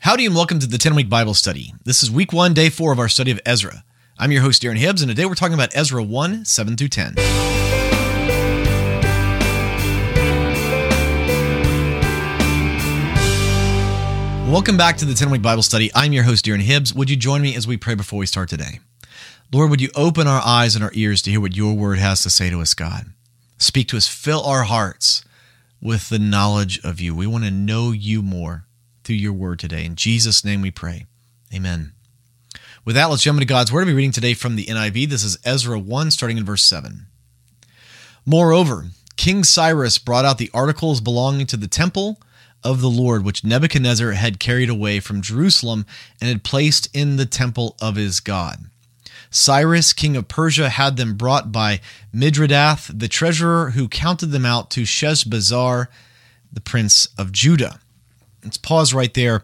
Howdy and welcome to the 10-Week Bible Study. This is week 1, day 4 of our study of Ezra. I'm your host, Darren Hibbs, and today we're talking about Ezra 1, 7 through 10. Welcome back to the 10-Week Bible Study. I'm your host, Darren Hibbs. Would you join me as we pray before we start today? Lord, would you open our eyes and our ears to hear what your word has to say to us, God? Speak to us, fill our hearts with the knowledge of you. We want to know you more through your word today. In Jesus' name we pray. Amen. With that, let's jump into God's word. I'll be reading today from the NIV. This is Ezra 1, starting in verse 7. Moreover, King Cyrus brought out the articles belonging to the temple of the Lord, which Nebuchadnezzar had carried away from Jerusalem and had placed in the temple of his God. Cyrus, king of Persia, had them brought by Midradath, the treasurer, who counted them out to Sheshbazzar, the prince of Judah. Let's pause right there.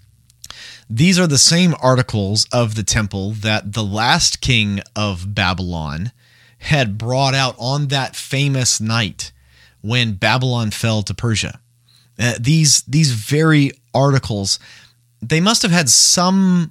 These are the same articles of the temple that the last king of Babylon had brought out on that famous night when Babylon fell to Persia. These very articles, they must have had some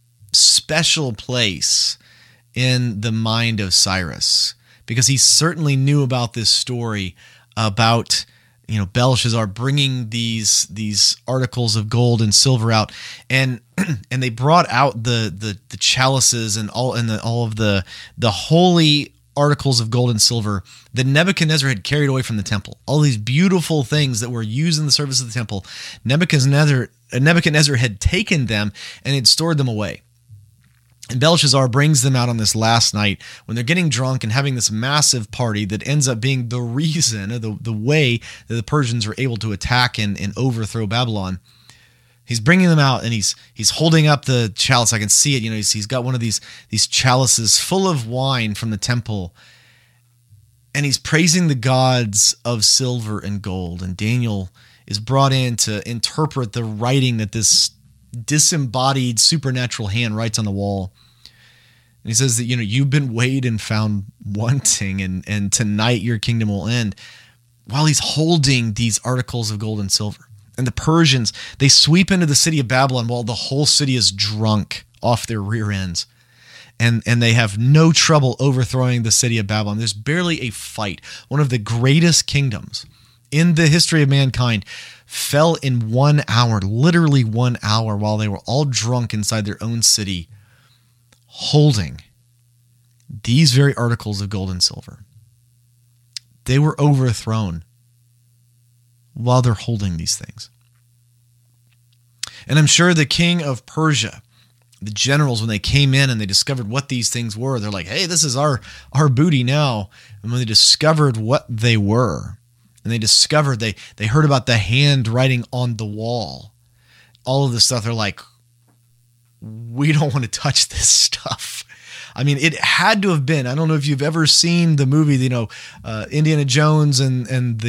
special place in the mind of Cyrus, because he certainly knew about this story about Belshazzar bringing these articles of gold and silver out, and they brought out the chalices and all of the holy articles of gold and silver that Nebuchadnezzar had carried away from the temple. All these beautiful things that were used in the service of the temple, Nebuchadnezzar had taken them and had stored them away. And Belshazzar brings them out on this last night when they're getting drunk and having this massive party that ends up being the reason, the way that the Persians are able to attack and overthrow Babylon. He's bringing them out and he's holding up the chalice. I can see it. He's got one of these chalices full of wine from the temple, and he's praising the gods of silver and gold. And Daniel is brought in to interpret the writing that this disembodied supernatural hand writes on the wall. And he says that, you've been weighed and found wanting, and tonight your kingdom will end, while he's holding these articles of gold and silver. And the Persians, they sweep into the city of Babylon while the whole city is drunk off their rear ends. And they have no trouble overthrowing the city of Babylon. There's barely a fight. One of the greatest kingdoms in the history of mankind fell in 1 hour, literally 1 hour, while they were all drunk inside their own city, holding these very articles of gold and silver. They were overthrown while they're holding these things. And I'm sure the king of Persia, the generals, when they came in and they discovered what these things were, they're like, hey, this is our booty now. And when they discovered what they were, and they discovered, they heard about the handwriting on the wall, all of this stuff, they're like, we don't want to touch this stuff. I mean, it had to have been, I don't know if you've ever seen the movie, Indiana Jones and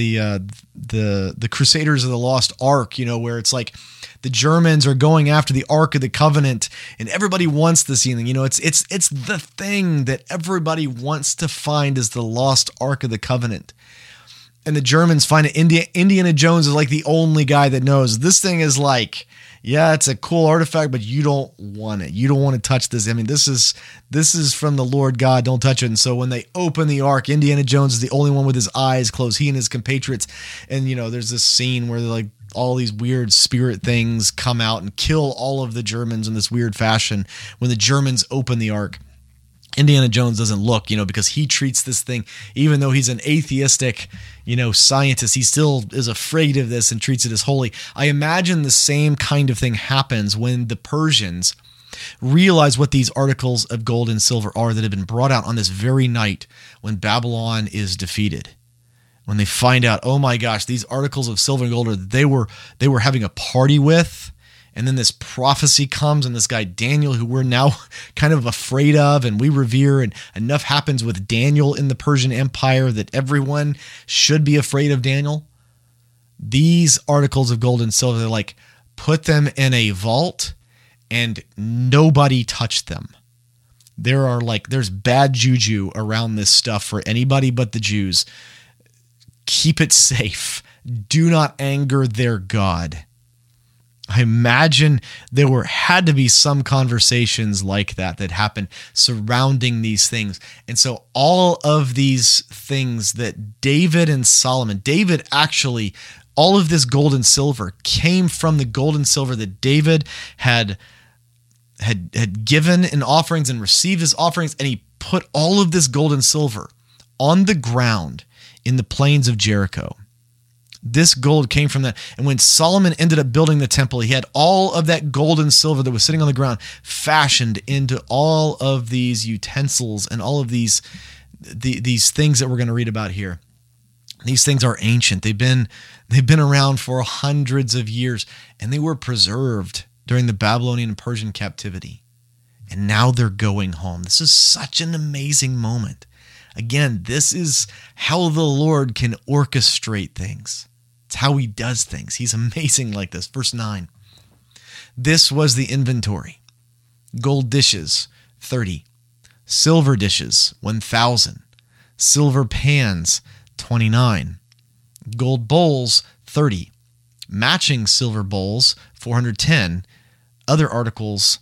the Crusaders of the Lost Ark, where it's like the Germans are going after the Ark of the Covenant, and everybody wants this thing. It's the thing that everybody wants to find, is the lost Ark of the Covenant. And the Germans find it. Indiana Jones is like the only guy that knows this thing is like, yeah, it's a cool artifact, but you don't want it. You don't want to touch this. I mean, this is from the Lord God. Don't touch it. And so when they open the ark, Indiana Jones is the only one with his eyes closed. He and his compatriots. And there's this scene where like all these weird spirit things come out and kill all of the Germans in this weird fashion. When the Germans open the ark, Indiana Jones doesn't look, because he treats this thing, even though he's an atheistic, scientist, he still is afraid of this and treats it as holy. I imagine the same kind of thing happens when the Persians realize what these articles of gold and silver are that have been brought out on this very night when Babylon is defeated. When they find out, oh my gosh, these articles of silver and gold are they were having a party with. And then this prophecy comes, and this guy Daniel, who we're now kind of afraid of and we revere, and enough happens with Daniel in the Persian Empire that everyone should be afraid of Daniel. These articles of gold and silver, they're like, put them in a vault and nobody touched them. There's bad juju around this stuff for anybody but the Jews. Keep it safe. Do not anger their God. I imagine there had to be some conversations like that happened surrounding these things. And so all of these things that David and Solomon, David actually, all of this gold and silver came from the gold and silver that David had given in offerings and received as offerings, and he put all of this gold and silver on the ground in the plains of Jericho. This gold came from that. And when Solomon ended up building the temple, he had all of that gold and silver that was sitting on the ground fashioned into all of these utensils and all of these things that we're going to read about here. These things are ancient. They've been around for hundreds of years, and they were preserved during the Babylonian and Persian captivity. And now they're going home. This is such an amazing moment. Again, this is how the Lord can orchestrate things. It's how he does things. He's amazing like this. Verse 9. This was the inventory. Gold dishes, 30. Silver dishes, 1,000. Silver pans, 29. Gold bowls, 30. Matching silver bowls, 410. Other articles,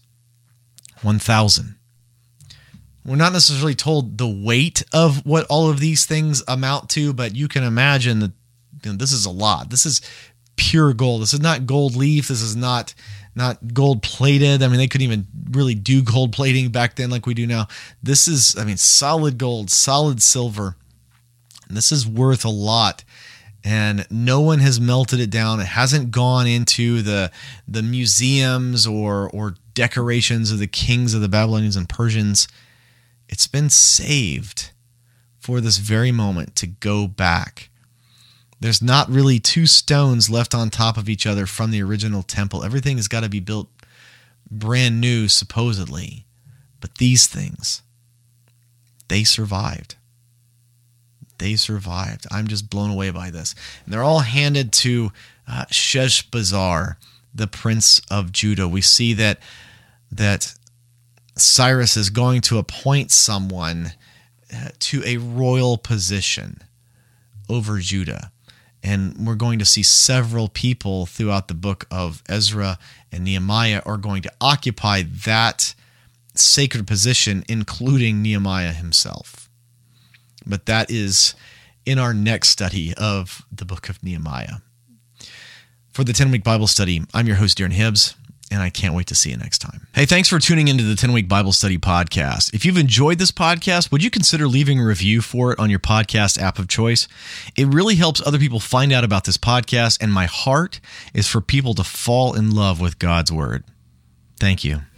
1,000. We're not necessarily told the weight of what all of these things amount to, but you can imagine that this is a lot. This is pure gold. This is not gold leaf. This is not gold plated. I mean, they couldn't even really do gold plating back then like we do now. This is, solid gold, solid silver. And this is worth a lot. And no one has melted it down. It hasn't gone into the museums or decorations of the kings of the Babylonians and Persians. It's been saved for this very moment to go back. There's not really two stones left on top of each other from the original temple. Everything has got to be built brand new, supposedly. But these things, they survived. They survived. I'm just blown away by this. And they're all handed to Sheshbazzar, the prince of Judah. We see that Cyrus is going to appoint someone to a royal position over Judah. And we're going to see several people throughout the book of Ezra and Nehemiah are going to occupy that sacred position, including Nehemiah himself. But that is in our next study of the book of Nehemiah. For the 10-Week Bible Study, I'm your host, Darren Hibbs, and I can't wait to see you next time. Hey, thanks for tuning into the 10-Week Bible Study podcast. If you've enjoyed this podcast, would you consider leaving a review for it on your podcast app of choice? It really helps other people find out about this podcast, and my heart is for people to fall in love with God's Word. Thank you.